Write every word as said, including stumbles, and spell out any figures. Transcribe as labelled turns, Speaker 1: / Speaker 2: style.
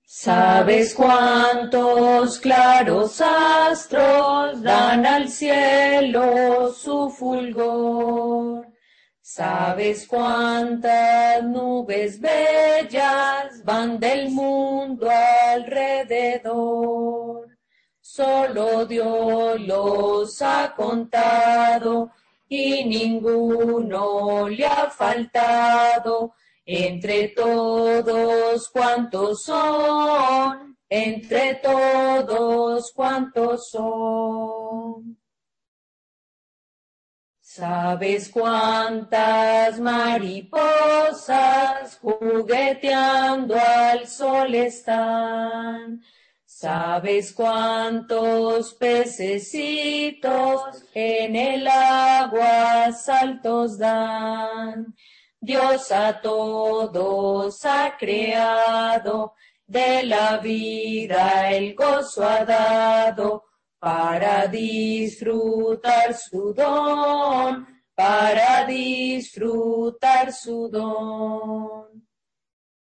Speaker 1: ¿Sabes cuántos claros astros dan al cielo su fulgor? ¿Sabes cuántas nubes bellas van del mundo alrededor? Solo Dios los ha contado y ninguno le ha faltado. Entre todos cuantos son, entre todos cuantos son. ¿Sabes cuántas mariposas jugueteando al sol están? ¿Sabes cuántos pececitos en el agua saltos dan? Dios a todos ha creado, de la vida el gozo ha dado, para disfrutar su don, para disfrutar su don.